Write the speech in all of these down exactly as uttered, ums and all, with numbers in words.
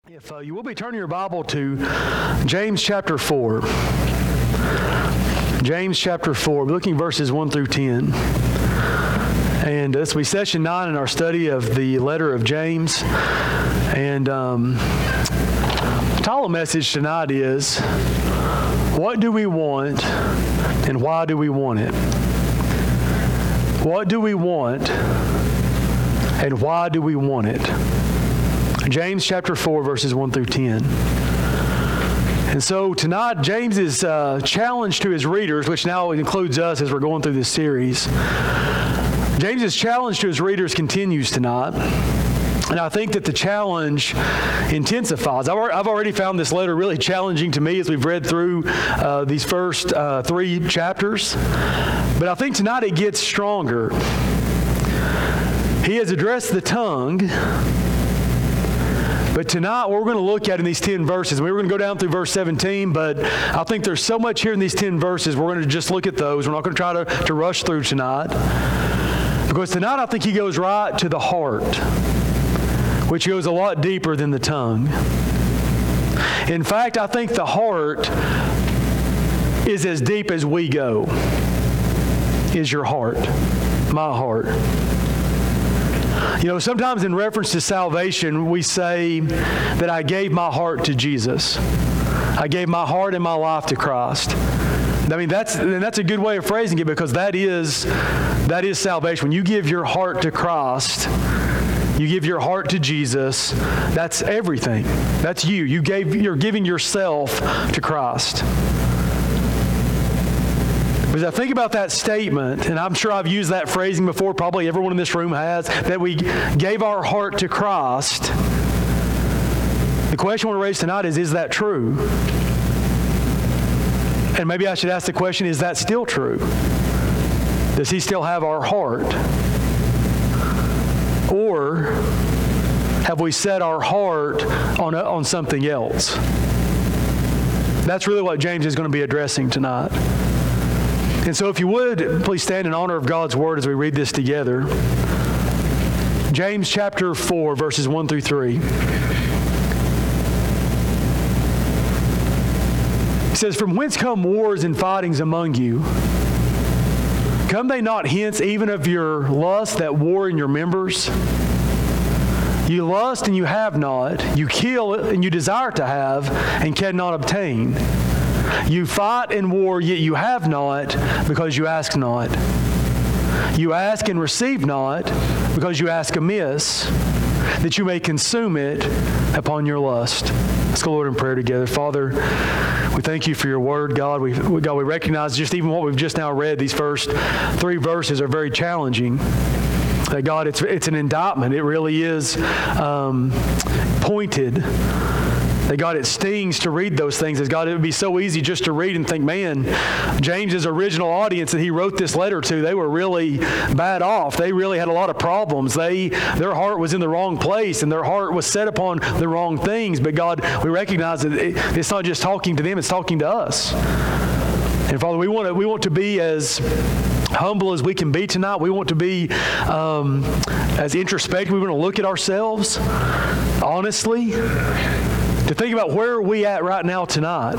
If uh, you will be turning your Bible to James chapter four. James chapter four, we're looking verses one through ten. And this will be session nine in our study of the letter of James. And um, the title of the message tonight is, what do we want and why do we want it? What do we want and why do we want it? James chapter four, verses one through ten. And so tonight, James is uh, challenged to his readers, which now includes us as we're going through this series. James' challenge to his readers continues tonight. And I think that the challenge intensifies. I've already found this letter really challenging to me as we've read through uh, these first uh, three chapters. But I think tonight it gets stronger. He has addressed the tongue. But tonight, what we're going to look at in these ten verses, we were going to go down through verse seventeen, but I think there's so much here in these ten verses, we're going to just look at those. We're not going to try to, to rush through tonight. Because tonight, I think he goes right to the heart, which goes a lot deeper than the tongue. In fact, I think the heart is as deep as we go, is your heart, my heart. You know, sometimes in reference to salvation, we say that I gave my heart to Jesus. I gave my heart and my life to Christ. I mean, that's and that's a good way of phrasing it, because that is that is salvation. When you give your heart to Christ, you give your heart to Jesus, that's everything. That's you. You gave you're giving yourself to Christ. As I think about that statement, and I'm sure I've used that phrasing before, probably everyone in this room has, that we gave our heart to Christ, the question I want to raise tonight is, is that true? And maybe I should ask the question, is that still true? Does He still have our heart? Or have we set our heart on, a, on something else? That's really what James is going to be addressing tonight. And so if you would, please stand in honor of God's Word as we read this together. James chapter four, verses one through three. He says, "From whence come wars and fightings among you? Come they not hence even of your lust that war in your members? You lust and you have not. You kill and you desire to have and cannot obtain. You fight and war, yet you have not, because you ask not. You ask and receive not, because you ask amiss, that you may consume it upon your lust." Let's go, Lord, in prayer together. Father, we thank you for your word, God. We, God, we recognize just even what we've just now read, these first three verses are very challenging. That, God, it's, it's an indictment. It really is um, pointed. That, God, it stings to read those things. As God, it would be so easy just to read and think, man, James's original audience that he wrote this letter to, they were really bad off. They really had a lot of problems. They, their heart was in the wrong place, and their heart was set upon the wrong things. But God, we recognize that it, it's not just talking to them, it's talking to us. And Father, we want to, we want to be as humble as we can be tonight. We want to be um, as introspective. We want to look at ourselves honestly, to think about where are we at right now tonight.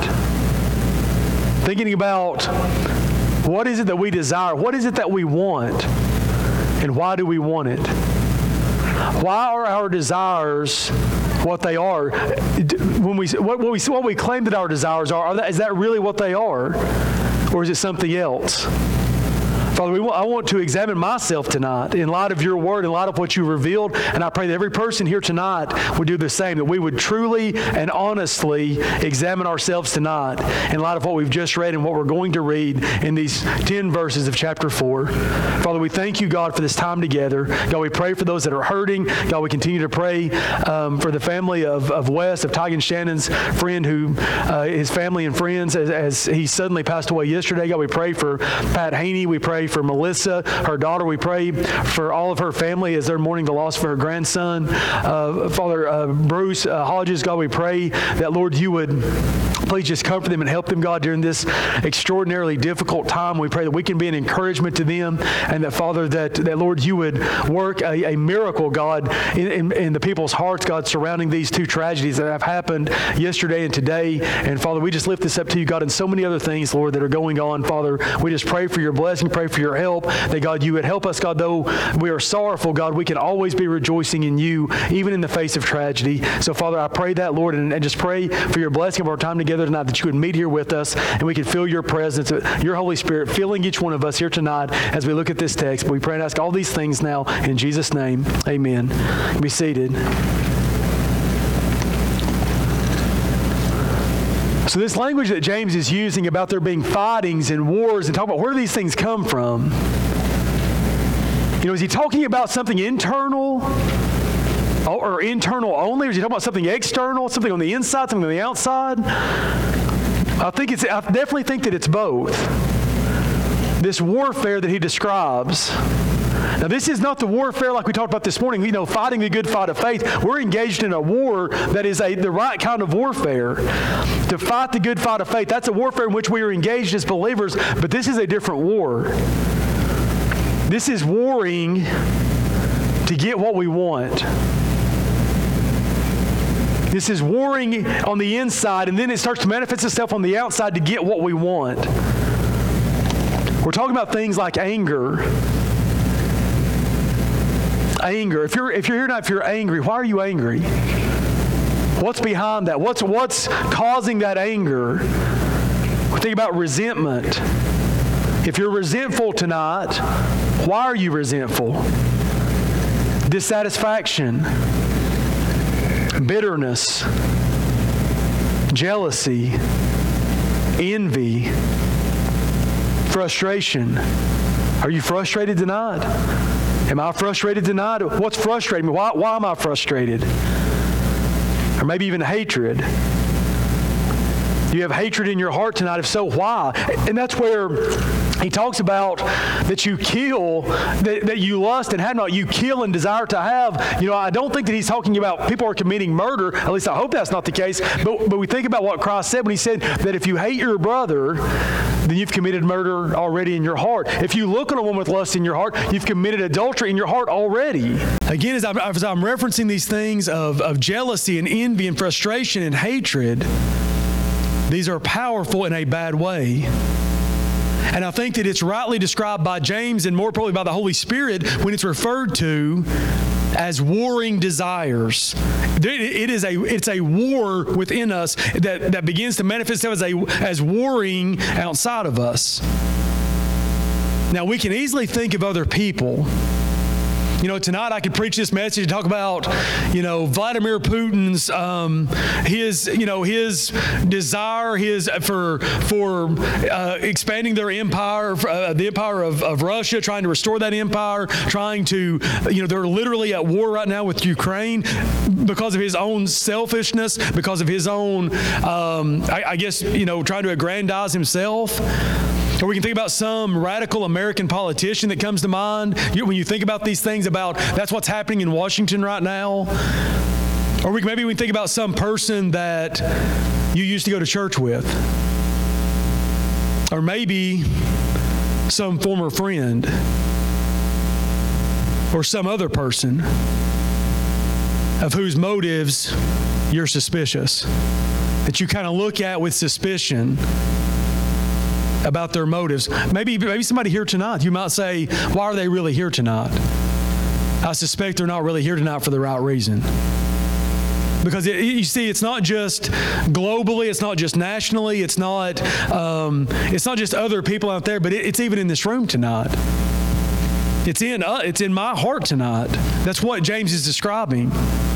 Thinking about what is it that we desire? What is it that we want? And why do we want it? Why are our desires what they are? When we what, what we what we claim that our desires are, are that, is that really what they are? Or is it something else? Father, we want, I want to examine myself tonight in light of your word, in light of what you revealed, and I pray that every person here tonight would do the same, that we would truly and honestly examine ourselves tonight in light of what we've just read and what we're going to read in these ten verses of chapter four. Father, we thank you, God, for this time together. God, we pray for those that are hurting. God, we continue to pray um, for the family of, of Wes, of Tygan Shannon's friend, who uh, his family and friends, as, as he suddenly passed away yesterday. God, we pray for Pat Haney. We pray for Melissa, her daughter. We pray for all of her family as they're mourning the loss of her grandson. Uh, Father uh, Bruce uh, Hodges, God, we pray that, Lord, you would please just comfort them and help them, God, during this extraordinarily difficult time. We pray that we can be an encouragement to them, and that, Father, that, that Lord, you would work a, a miracle, God, in, in, in the people's hearts, God, surrounding these two tragedies that have happened yesterday and today. And, Father, we just lift this up to you, God, and so many other things, Lord, that are going on. Father, we just pray for your blessing, pray for your help, that, God, you would help us, God, though we are sorrowful, God, we can always be rejoicing in you, even in the face of tragedy. So, Father, I pray that, Lord, and, and just pray for your blessing of our time together tonight, that you would meet here with us and we could feel your presence, your Holy Spirit filling each one of us here tonight as we look at this text. We pray and ask all these things now in Jesus' name. Amen. Be seated. So this language that James is using about there being fightings and wars and talking about where do these things come from? You know, is he talking about something internal or internal only? Or is he talking about something external, something on the inside, something on the outside? I think it's, I definitely think that it's both. This warfare that he describes. Now, this is not the warfare like we talked about this morning, you know, fighting the good fight of faith. We're engaged in a war that is a, the right kind of warfare. To fight the good fight of faith, that's a warfare in which we are engaged as believers, but this is a different war. This is warring to get what we want. This is warring on the inside, and then it starts to manifest itself on the outside to get what we want. We're talking about things like anger. Anger. If you're if you're here tonight, if you're angry, why are you angry? What's behind that? What's what's causing that anger? We think about resentment. If you're resentful tonight, why are you resentful? Dissatisfaction, bitterness, jealousy, envy, frustration. Are you frustrated tonight? Am I frustrated tonight? What's frustrating me? Why, why am I frustrated? Or maybe even hatred. Do you have hatred in your heart tonight? If so, why? And that's where he talks about that you kill, that, that you lust and have not, you kill and desire to have. You know, I don't think that he's talking about people are committing murder. At least I hope that's not the case. But, but we think about what Christ said when he said that if you hate your brother, then you've committed murder already in your heart. If you look at a woman with lust in your heart, you've committed adultery in your heart already. Again, as I'm, as I'm referencing these things of, of jealousy and envy and frustration and hatred, these are powerful in a bad way. And I think that it's rightly described by James and more probably by the Holy Spirit when it's referred to as warring desires. It is a it's a war within us that, that begins to manifest itself as a as warring outside of us. Now we can easily think of other people. You know, tonight I could preach this message and talk about, you know, Vladimir Putin's, um, his, you know, his desire, his for for uh, expanding their empire, uh, the empire of, of Russia, trying to restore that empire, trying to, you know, they're literally at war right now with Ukraine because of his own selfishness, because of his own, um, I, I guess, you know, trying to aggrandize himself. Or we can think about some radical American politician that comes to mind you, when you think about these things about that's what's happening in Washington right now. Or we, maybe we can think about some person that you used to go to church with. Or maybe some former friend. Or some other person of whose motives you're suspicious. That you kind of look at with suspicion about their motives. Maybe maybe somebody here tonight, you might say, why are they really here tonight? I suspect they're not really here tonight for the right reason. Because it, you see, it's not just globally, it's not just nationally, it's not um, it's not just other people out there, but it, it's even in this room tonight. It's in uh, it's in my heart tonight. That's what James is describing.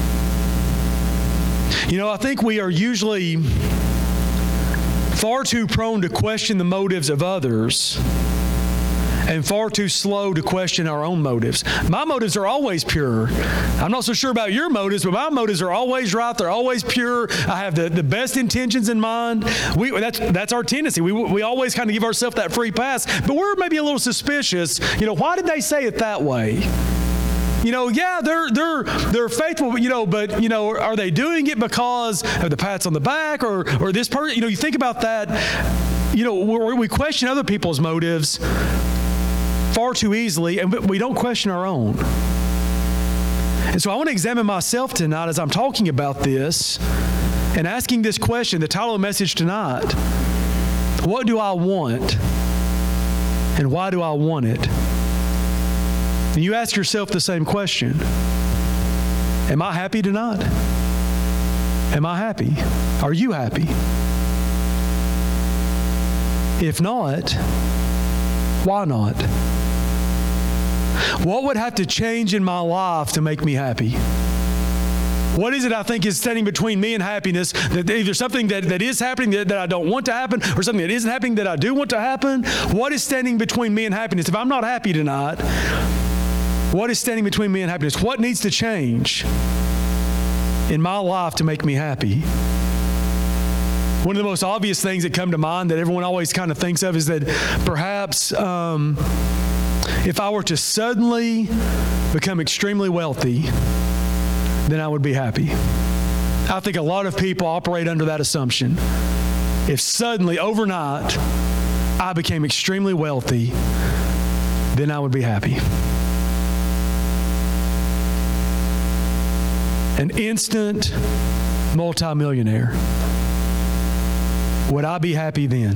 You know, I think we are usually far too prone to question the motives of others and far too slow to question our own motives. My motives are always pure. I'm not so sure about your motives, but my motives are always right. They're always pure. I have the, the best intentions in mind. We, that's, that's our tendency. We, we always kind of give ourselves that free pass, but we're maybe a little suspicious. You know, why did they say it that way? You know, yeah, they're they're they're faithful, you know, but you know, are they doing it because of the pats on the back or or this person? You know, you think about that. You know, we we question other people's motives far too easily, and we don't question our own. And so I want to examine myself tonight as I'm talking about this and asking this question. The title of the message tonight: what do I want, and why do I want it? And you ask yourself the same question. Am I happy tonight? Am I happy? Are you happy? If not, why not? What would have to change in my life to make me happy? What is it I think is standing between me and happiness? That either something that, that is happening that, that I don't want to happen, or something that isn't happening that I do want to happen? What is standing between me and happiness? If I'm not happy tonight, what is standing between me and happiness? What needs to change in my life to make me happy? One of the most obvious things that come to mind that everyone always kind of thinks of is that perhaps um, if I were to suddenly become extremely wealthy, then I would be happy. I think a lot of people operate under that assumption. If suddenly, overnight, I became extremely wealthy, then I would be happy. An instant multimillionaire. Would I be happy then?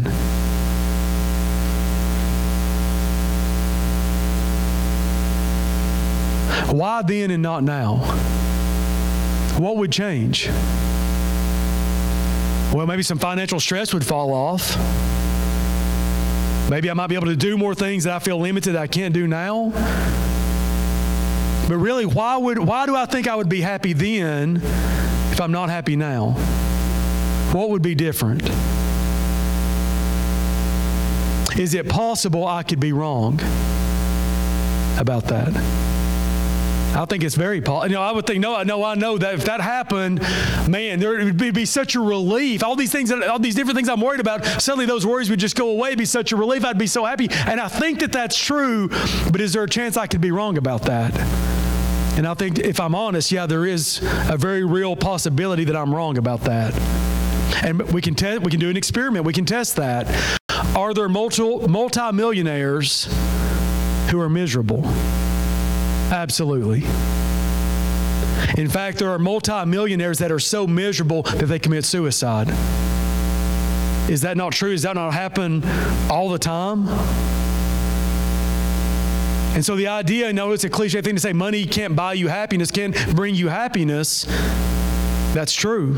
Why then and not now? What would change? Well, maybe some financial stress would fall off. Maybe I might be able to do more things that I feel limited that I can't do now. But really, why would why do I think I would be happy then if I'm not happy now? What would be different? Is it possible I could be wrong about that? I think it's very possible. You know, I would think, no, I know, I know that if that happened, man, there would be, be such a relief. All these things, all these different things I'm worried about, suddenly those worries would just go away. It'd be such a relief. I'd be so happy. And I think that that's true, but is there a chance I could be wrong about that? And I think if I'm honest, yeah, there is a very real possibility that I'm wrong about that. And we can te- we can do an experiment. We can test that. Are there multi- multi-millionaires who are miserable? Absolutely. In fact, there are multi-millionaires that are so miserable that they commit suicide. Is that not true? Does that not happen all the time? And so the idea, I know it's a cliche thing to say money can't buy you happiness, can't bring you happiness. That's true.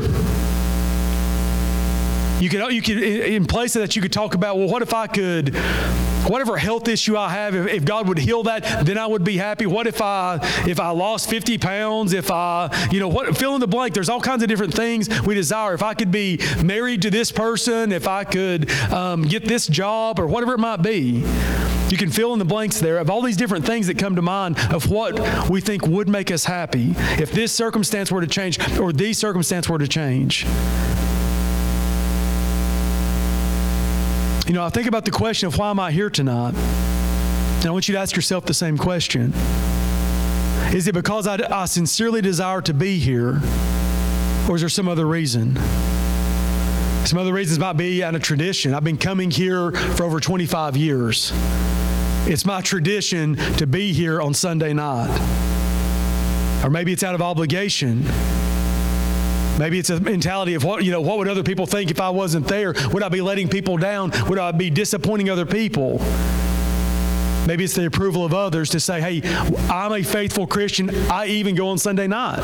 You could, you could, in place of that, you could talk about, well, what if I could, whatever health issue I have, if, if God would heal that, then I would be happy. What if I, if I lost fifty pounds, if I, you know, what, fill in the blank. There's all kinds of different things we desire. If I could be married to this person, if I could um, get this job, or whatever it might be. You can fill in the blanks there of all these different things that come to mind of what we think would make us happy if this circumstance were to change or these circumstances were to change. You know, I think about the question of why am I here tonight? And I want you to ask yourself the same question. Is it because I, I sincerely desire to be here, or is there some other reason? Some other reasons might be out of tradition. I've been coming here for over twenty-five years. It's my tradition to be here on Sunday night. Or maybe it's out of obligation. Maybe it's a mentality of what, you know, what would other people think if I wasn't there? Would I be letting people down? Would I be disappointing other people? Maybe it's the approval of others to say, hey, I'm a faithful Christian. I even go on Sunday night.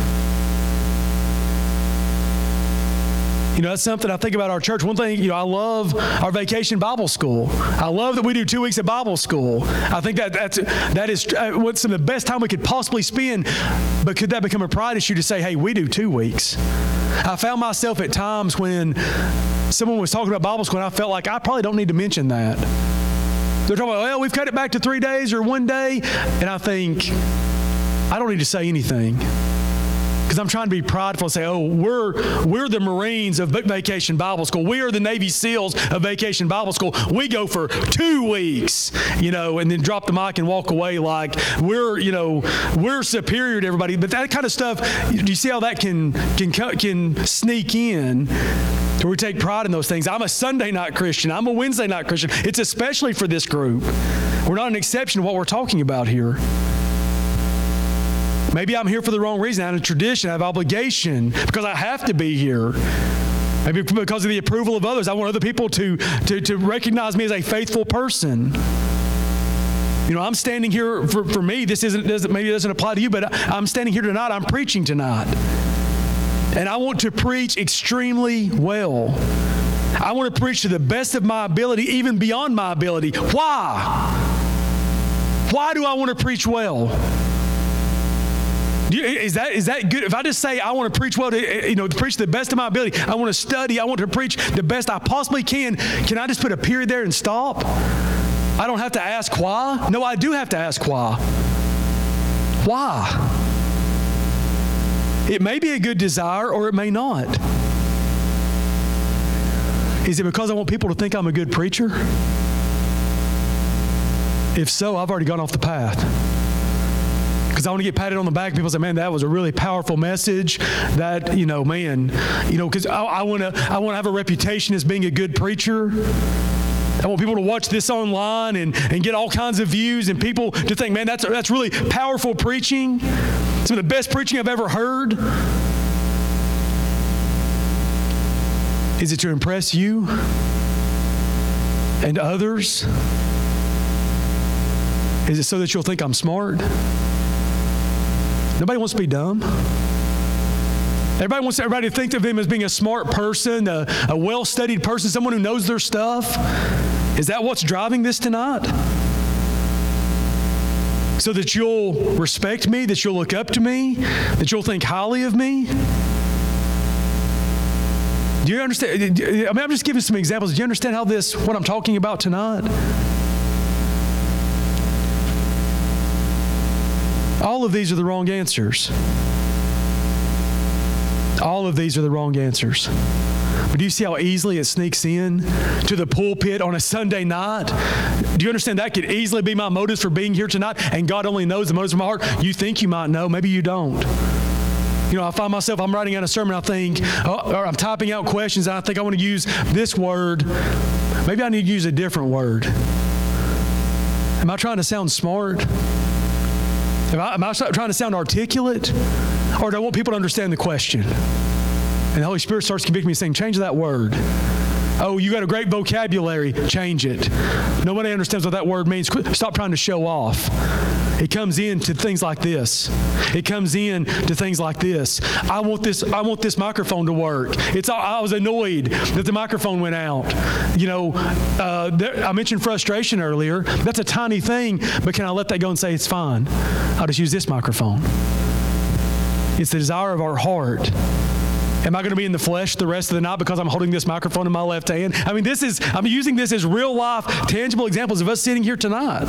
You know, that's something I think about our church. One thing, you know, I love our vacation Bible school. I love that we do two weeks of Bible school. I think that that's, that is what's some of the best time we could possibly spend. But could that become a pride issue to say, hey, we do two weeks? I found myself at times when someone was talking about Bible school and I felt like I probably don't need to mention that. They're talking about, well, we've cut it back to three days or one day. And I think, I don't need to say anything. Because I'm trying to be prideful and say, oh, we're we're the Marines of Vacation Bible School. We are the Navy SEALs of Vacation Bible School. We go for two weeks, you know, and then drop the mic and walk away like we're, you know, we're superior to everybody. But that kind of stuff, do you see how that can can can sneak in? Where we take pride in those things. I'm a Sunday night Christian. I'm a Wednesday night Christian. It's especially for this group. We're not an exception to what we're talking about here. Maybe I'm here for the wrong reason. I have a tradition. I have obligation because I have to be here. Maybe because of the approval of others. I want other people to, to, to recognize me as a faithful person. You know, I'm standing here, for, for me, this isn't, doesn't, maybe it doesn't apply to you, but I'm standing here tonight. I'm preaching tonight. And I want to preach extremely well. I want to preach to the best of my ability, even beyond my ability. Why? Why do I want to preach well? Is that is that good? If I just say I want to preach well, to, you know, to preach to the best of my ability, I want to study, I want to preach the best I possibly can, can I just put a period there and stop? I don't have to ask why? No, I do have to ask why. Why? It may be a good desire or it may not. Is it because I want people to think I'm a good preacher? If so, I've already gone off the path. Because I want to get patted on the back. People say, man, that was a really powerful message. That, you know, man, you know, because I, I want to I want to have a reputation as being a good preacher. I want people to watch this online and, and get all kinds of views and people to think, man, that's, that's really powerful preaching. Some of the best preaching I've ever heard. Is it to impress you and others? Is it so that you'll think I'm smart? Nobody wants to be dumb. Everybody wants everybody to think of them as being a smart person, a, a well-studied person, someone who knows their stuff. Is that what's driving this tonight? So that you'll respect me, that you'll look up to me, that you'll think highly of me? Do you understand? I mean, I'm just giving some examples. Do you understand how this, what I'm talking about tonight? All of these are the wrong answers. All of these are the wrong answers. But do you see how easily it sneaks in to the pulpit on a Sunday night? Do you understand that could easily be my motives for being here tonight? And God only knows the motives of my heart. You think you might know, maybe you don't. You know, I find myself, I'm writing out a sermon, I think, or I'm typing out questions, and I think I want to use this word. Maybe I need to use a different word. Am I trying to sound smart? Am I, am I trying to sound articulate? Or do I want people to understand the question? And the Holy Spirit starts convicting me saying, change that word. Oh, you got a great vocabulary. Change it. Nobody understands what that word means. Stop trying to show off. It comes into things like this. It comes in to things like this. I want this. I want this microphone to work. It's. I was annoyed that the microphone went out. You know, uh, there, I mentioned frustration earlier. That's a tiny thing, but can I let that go and say it's fine? I'll just use this microphone. It's the desire of our heart. Am I going to be in the flesh the rest of the night because I'm holding this microphone in my left hand? I mean, this is. I'm using this as real life, tangible examples of us sitting here tonight.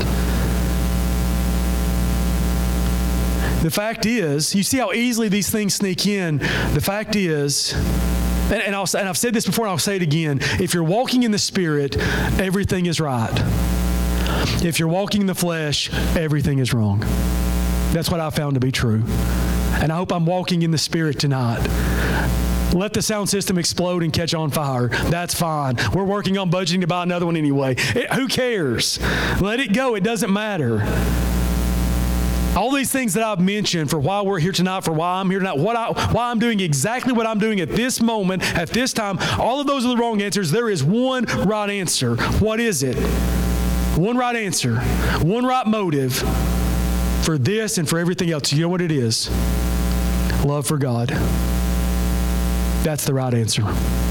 The fact is, you see how easily these things sneak in. The fact is, and, and, I'll, and I've said this before and I'll say it again, if you're walking in the Spirit, everything is right. If you're walking in the flesh, everything is wrong. That's what I found to be true. And I hope I'm walking in the Spirit tonight. Let the sound system explode and catch on fire. That's fine. We're working on budgeting to buy another one anyway. It, who cares? Let it go. It doesn't matter. All these things that I've mentioned for why we're here tonight, for why I'm here tonight, what I, why I'm doing exactly what I'm doing at this moment, at this time, all of those are the wrong answers. There is one right answer. What is it? One right answer. One right motive for this and for everything else. You know what it is? Love for God. That's the right answer.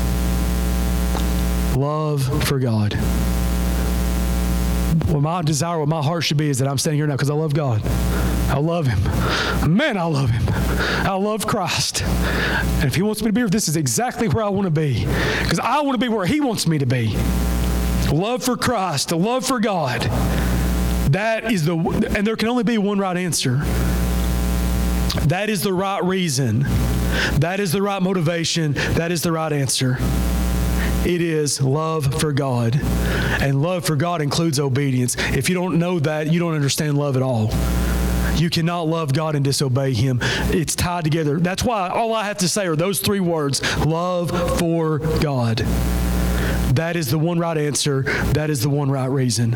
Love for God. Well, my desire, what my heart should be is that I'm standing here now because I love God. I love Him. Man, I love Him. I love Christ. And if He wants me to be here, this is exactly where I want to be. Because I want to be where He wants me to be. love for Christ, a love for God. That is the, and there can only be one right answer. That is the right reason. That is the right motivation. That is the right answer. It is love for God. And love for God includes obedience. If you don't know that, you don't understand love at all. You cannot love God and disobey Him. It's tied together. That's why all I have to say are those three words, love for God. That is the one right answer. That is the one right reason.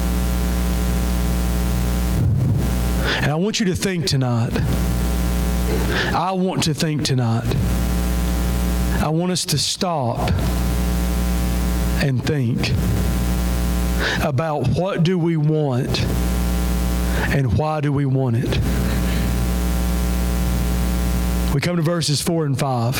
And I want you to think tonight. I want to think tonight. I want us to stop and think about what do we want and why do we want it. We come to verses four and five.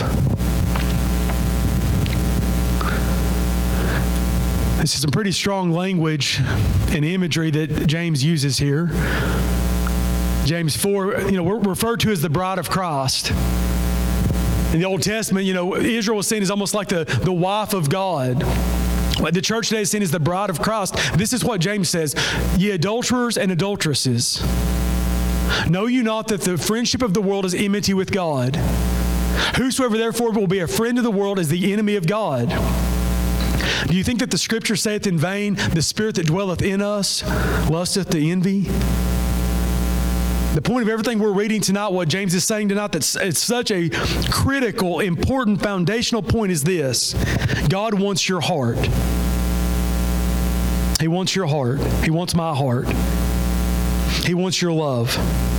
This is some pretty strong language and imagery that James uses here. James four, you know, we're referred to as the bride of Christ. In the Old Testament, you know, Israel was seen as almost like the, the wife of God. Like the church today is seen as the bride of Christ. This is what James says, ye adulterers and adulteresses, know you not that the friendship of the world is enmity with God? Whosoever therefore will be a friend of the world is the enemy of God. Do you think that the Scripture saith in vain, the Spirit that dwelleth in us lusteth to envy? The point of everything we're reading tonight, what James is saying tonight, that's it's such a critical, important, foundational point is this. God wants your heart. He wants your heart. He wants my heart. He wants your love.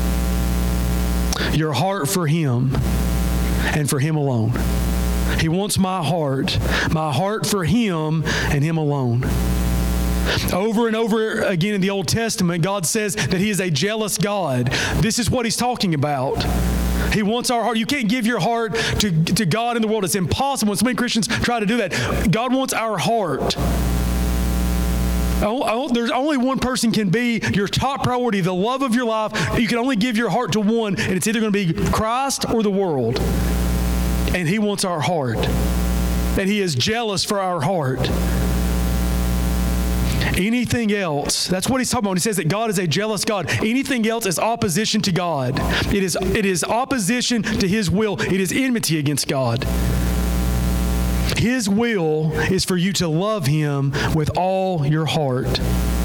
Your heart for Him and for Him alone. He wants my heart, my heart for Him and Him alone. Over and over again in the Old Testament, God says that He is a jealous God. This is what He's talking about. He wants our heart. You can't give your heart to, to God in the world. It's impossible. And so many Christians try to do that. God wants our heart. There's only one person can be your top priority, the love of your life. You can only give your heart to one, and it's either going to be Christ or the world. And He wants our heart. And He is jealous for our heart. Anything else, that's what he's talking about when he says that God is a jealous God. Anything else is opposition to God. It is, it is opposition to His will. It is enmity against God. His will is for you to love Him with all your heart.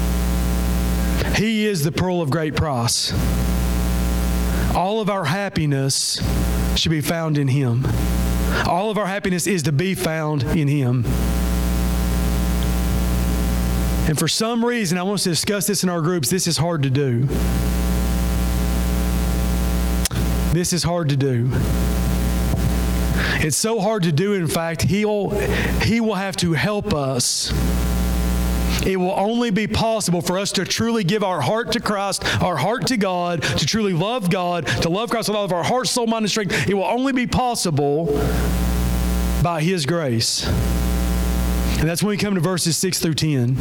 He is the pearl of great price. All of our happiness should be found in Him. All of our happiness is to be found in Him. And for some reason, I want us to discuss this in our groups, this is hard to do. This is hard to do. It's so hard to do, in fact, He'll, He will have to help us. It will only be possible for us to truly give our heart to Christ, our heart to God, to truly love God, to love Christ with all of our heart, soul, mind, and strength. It will only be possible by His grace. And that's when we come to verses six through ten.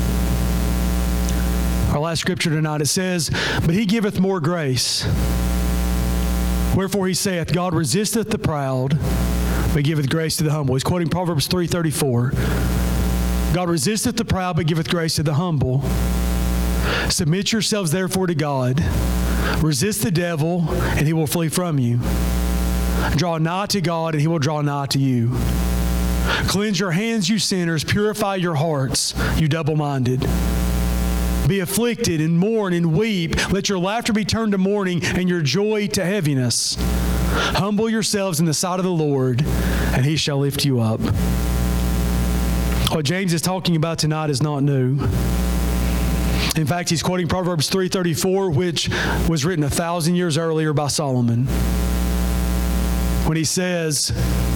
Our last scripture tonight, it says, but He giveth more grace. Wherefore He saith, God resisteth the proud, but giveth grace to the humble. He's quoting Proverbs three thirty-four. God resisteth the proud, but giveth grace to the humble. Submit yourselves therefore to God. Resist the devil, and he will flee from you. Draw nigh to God, and He will draw nigh to you. Cleanse your hands, you sinners. Purify your hearts, you double-minded. Be afflicted and mourn and weep. Let your laughter be turned to mourning and your joy to heaviness. Humble yourselves in the sight of the Lord, and He shall lift you up. What James is talking about tonight is not new. In fact, he's quoting Proverbs three thirty-four, which was written a thousand years earlier by Solomon, when he says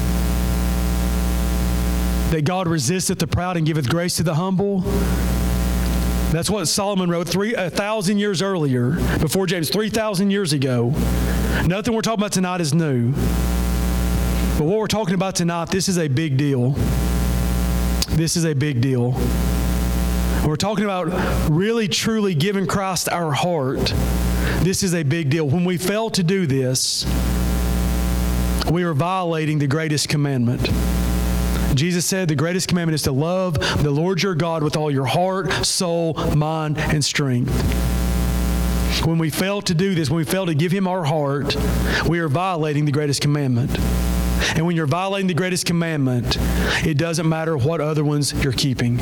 that God resisteth the proud and giveth grace to the humble. That's what Solomon wrote three a thousand years earlier, before James, three thousand years ago. Nothing we're talking about tonight is new. But what we're talking about tonight, this is a big deal. This is a big deal. We're talking about really, truly giving Christ our heart. This is a big deal. When we fail to do this, we are violating the greatest commandment. Jesus said the greatest commandment is to love the Lord your God with all your heart, soul, mind, and strength. When we fail to do this, when we fail to give Him our heart, we are violating the greatest commandment. And when you're violating the greatest commandment, it doesn't matter what other ones you're keeping.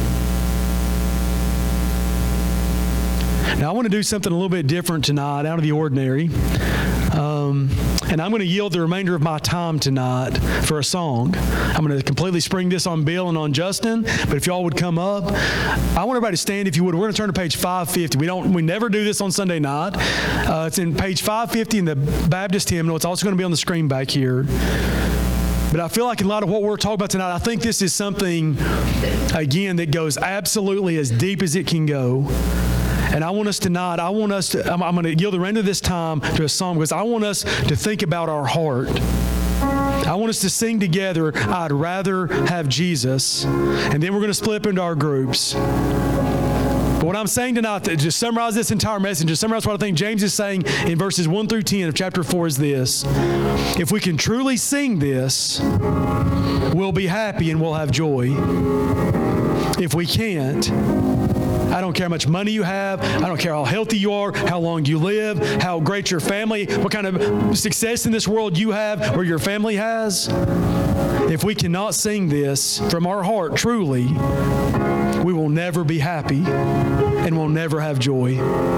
Now, I want to do something a little bit different tonight, out of the ordinary. Um, and I'm going to yield the remainder of my time tonight for a song. I'm going to completely spring this on Bill and on Justin, but if y'all would come up, I want everybody to stand if you would. We're going to turn to page five fifty. We don't, we never do this on Sunday night. Uh, it's in page five fifty in the Baptist hymnal. It's also going to be on the screen back here. But I feel like in a lot of what we're talking about tonight, I think this is something, again, that goes absolutely as deep as it can go. And I want us tonight, I want us to, I'm, I'm going to yield the remainder of this time to a song because I want us to think about our heart. I want us to sing together, I'd rather have Jesus. And then we're going to split up into our groups. But what I'm saying tonight, to just summarize this entire message, just summarize what I think James is saying in verses one through ten of chapter four is this. If we can truly sing this, we'll be happy and we'll have joy. If we can't, I don't care how much money you have. I don't care how healthy you are, how long you live, how great your family, what kind of success in this world you have or your family has. If we cannot sing this from our heart truly, we will never be happy and we'll never have joy.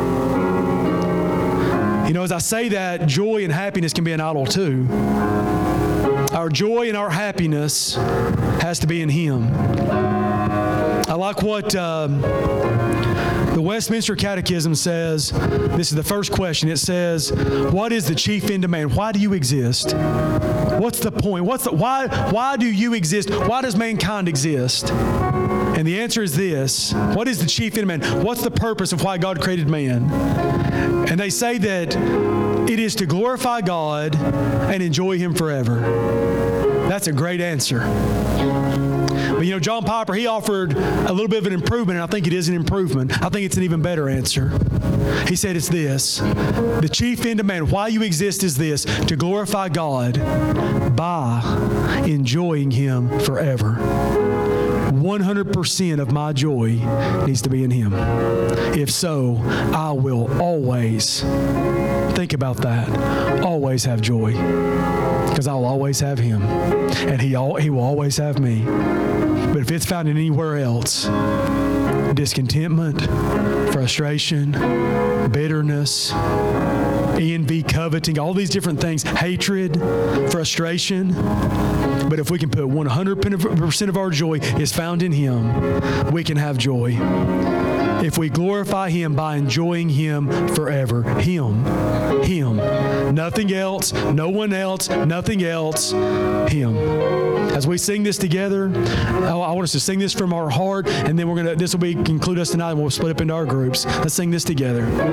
You know, as I say that, joy and happiness can be an idol too. Our joy and our happiness has to be in Him. I like what uh, the Westminster Catechism says. This is the first question. It says, what is the chief end of man? Why do you exist? What's the point? What's the, why, why do you exist? Why does mankind exist? And the answer is this. What is the chief end of man? What's the purpose of why God created man? And they say that it is to glorify God and enjoy Him forever. That's a great answer. But you know, John Piper, he offered a little bit of an improvement, and I think it is an improvement. I think it's an even better answer. He said it's this. The chief end of man, why you exist is this, to glorify God by enjoying Him forever. one hundred percent of my joy needs to be in Him. If so, I will always, think about that, always have joy. Because I will always have Him. And he, al- he will always have me. But if it's found in anywhere else, discontentment, frustration, bitterness, envy, coveting, all these different things, hatred, frustration. But if we can put one hundred percent of our joy is found in Him, we can have joy. If we glorify Him by enjoying Him forever. Him. Him. Nothing else. No one else. Nothing else. Him. As we sing this together, I want us to sing this from our heart, and then we're gonna. This will be conclude us tonight, and we'll split up into our groups. Let's sing this together.